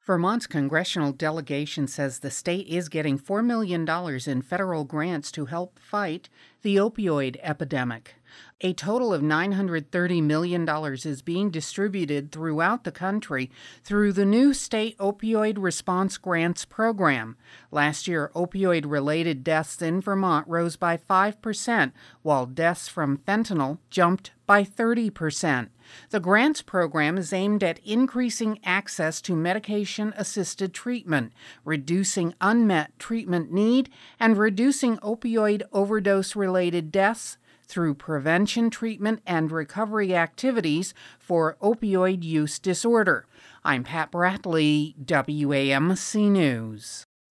Vermont's congressional delegation says the state is getting $4 million in federal grants to help fight the opioid epidemic. A total of $930 million is being distributed throughout the country through the new State Opioid Response Grants program. Last year, opioid-related deaths in Vermont rose by 5%, while deaths from fentanyl jumped by 30%. The grants program is aimed at increasing access to medication-assisted treatment, reducing unmet treatment need, and reducing opioid overdose-related deaths through prevention, treatment, and recovery activities for opioid use disorder. I'm Pat Bradley, WAMC News.